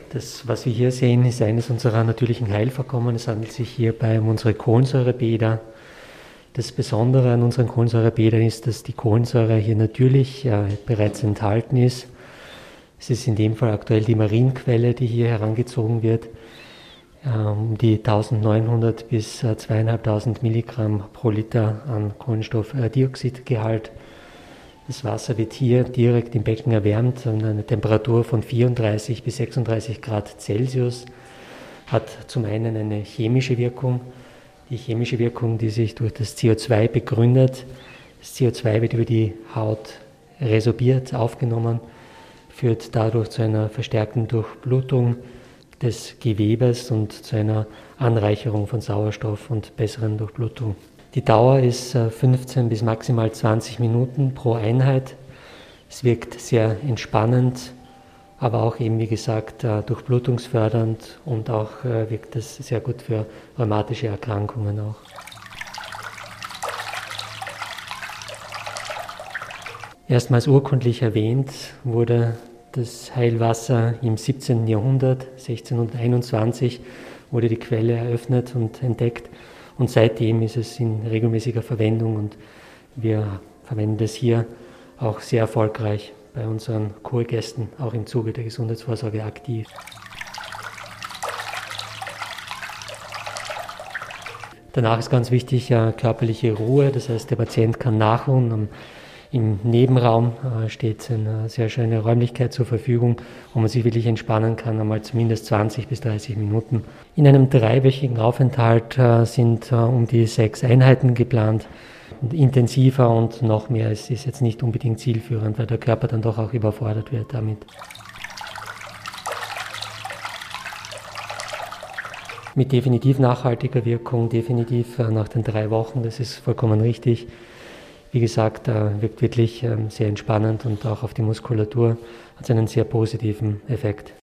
Das, was wir hier sehen, ist eines unserer natürlichen Heilvorkommen. Es handelt sich hierbei um unsere Kohlensäurebäder. Das Besondere an unseren Kohlensäurebädern ist, dass die Kohlensäure hier natürlich bereits enthalten ist. Es ist in dem Fall aktuell die Marienquelle, die hier herangezogen wird, um die 1900 bis 2500 Milligramm pro Liter an Kohlenstoffdioxidgehalt. Das Wasser wird hier direkt im Becken erwärmt an einer Temperatur von 34 bis 36 Grad Celsius, hat zum einen eine chemische Wirkung. Die chemische Wirkung, die sich durch das CO2 begründet. Das CO2 wird über die Haut resorbiert, aufgenommen, führt dadurch zu einer verstärkten Durchblutung des Gewebes und zu einer Anreicherung von Sauerstoff und besseren Durchblutung. Die Dauer ist 15 bis maximal 20 Minuten pro Einheit. Es wirkt sehr entspannend, aber auch eben, wie gesagt, durchblutungsfördernd und auch wirkt es sehr gut für rheumatische Erkrankungen auch. Erstmals urkundlich erwähnt wurde das Heilwasser im 17. Jahrhundert, 1621 wurde die Quelle eröffnet und entdeckt und seitdem ist es in regelmäßiger Verwendung und wir verwenden es hier auch sehr erfolgreich bei unseren Kurgästen, auch im Zuge der Gesundheitsvorsorge aktiv. Danach ist ganz wichtig körperliche Ruhe, das heißt der Patient kann nachruhen. Im Nebenraum steht eine sehr schöne Räumlichkeit zur Verfügung, wo man sich wirklich entspannen kann, einmal zumindest 20 bis 30 Minuten. In einem 3-wöchigen Aufenthalt sind um die 6 Einheiten geplant. Intensiver und noch mehr ist jetzt nicht unbedingt zielführend, weil der Körper dann doch auch überfordert wird damit. Mit definitiv nachhaltiger Wirkung, definitiv nach den 3 Wochen, das ist vollkommen richtig. Wie gesagt, wirkt wirklich sehr entspannend und auch auf die Muskulatur hat es einen sehr positiven Effekt.